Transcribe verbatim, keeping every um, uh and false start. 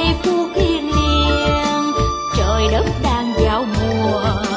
giây phút thiêng liêng, trời đất đang vào mùa